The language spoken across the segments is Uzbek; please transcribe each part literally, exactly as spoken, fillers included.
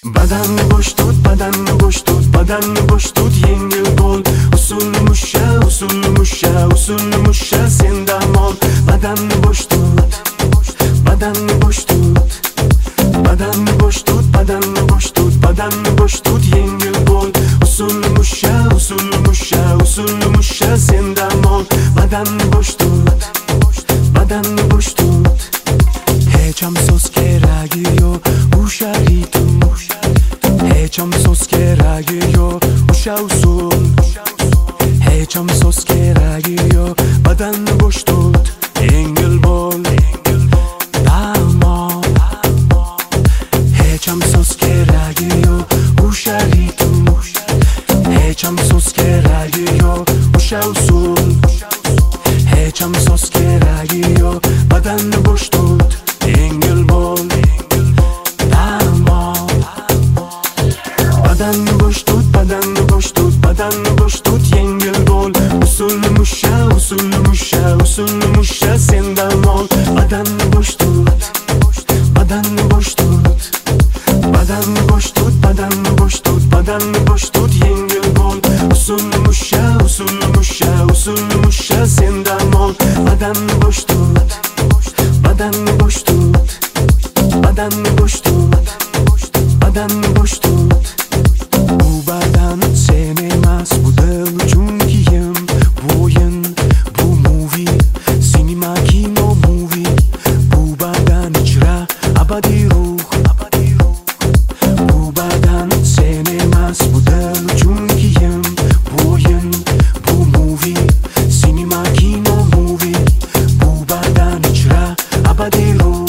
Badanni bo'sh tut, badanni bo'sh tut, badanni bo'sh tut, yengil bo'l. Usulni musha, usulni musha, usulni musha, senda mol. Badanni bo'sh tut, badanni bo'sh tut, badanni bo'sh tut, badanni bo'sh tut, badanni bo'sh tut, yengil bo'l. Usulni musha, usulni musha, usulni musha, senda mol. Badanni bo'sh tut, badanni bo'sh tut. Hech ham so'z keragi yo'q, o'sha ritm, hech ham so'z keragi yo'q, o'sha usul. Hech ham so'z keragi yo'q, badanni bo'sh tut, yengil bo'l, dam ol. Hech ham so'z keragi yo'q, o'sha ritm, hech ham so'z keragi yo'q, o'sha usul. Hech ham so'z keragi yo'q, badanni bo'sh tut, yengil bo'l, dam ol. Badanni bo'sh tut, badanni bo'sh tut, badanni bo'sh tut, yengil bo'l. Usulni musha, usulni musha, usulni musha, senda mol. Badanni bo'sh tut, badanni bo'sh tut, badanni bo'sh tut, badanni bo'sh tut, badanni bo'sh tut, yengil bo'l. Usulni musha, usulni musha, usulni musha, senda mol. Badanni bo'sh tut, badanni bo'sh tut, badanni bo'sh tut, badanni bo'sh tut. Bu badan sen emas, bu dil uchun kiyim, bu o'yin, bu movie, sinema, kino, movie. Bu badan ijra, abadiy ruh. Bu badan sen emas, bu dil uchun kiyim, bu o'yin, bu movie, sinema, kino, movie. Bu badan ijra, abadiy ruh.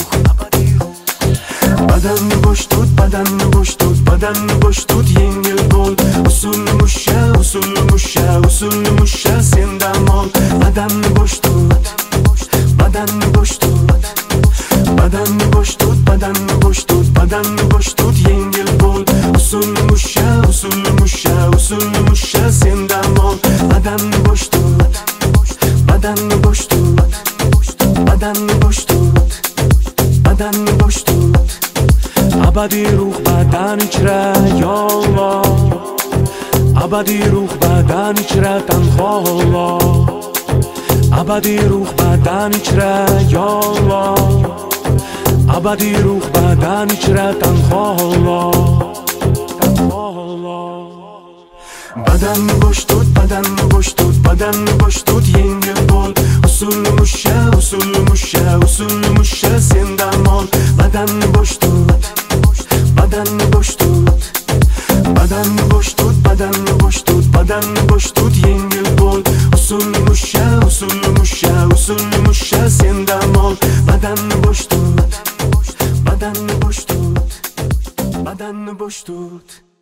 Badanni bo'sh tut, badanni bo'sh tut, badanni bo'sh tut, yengil bo'l. Usulni musha, usulni musha, usulni musha, senda mol. Badanni bo'sh tut, badanni bo'sh tut, badanni bo'sh tut, badanni bo'sh tut, badanni bo'sh tut, yengil bo'l. Usulni musha, usulni musha, usulni musha, senda mol. Badanni bo'sh tut, badanni bo'sh tut, badanni bo'sh tut, badanni bo'sh tut. Abadiy ruh badan ichra yolg'on, abadiy ruh badan ichra tanho. Abadiy ruh badan ichra yolg'on, abadiy ruh badan ichra tanho. Badanni bo'sh tut, badanni bo'sh tut, badanni bo'sh tut, yengil bo'l. Usulni musha, usulni musha, usulni musha, senda mol. Badanni bo'sh tut, badanni bo'sh tut, badanni bo'sh tut, badanni bo'sh tut, badanni bo'sh tut, yengil bo'l. Usulni musha, usulni musha, usulni musha, senda mol. Badanni bo'sh tut, badanni bo'sh tut, badanni bo'sh tut.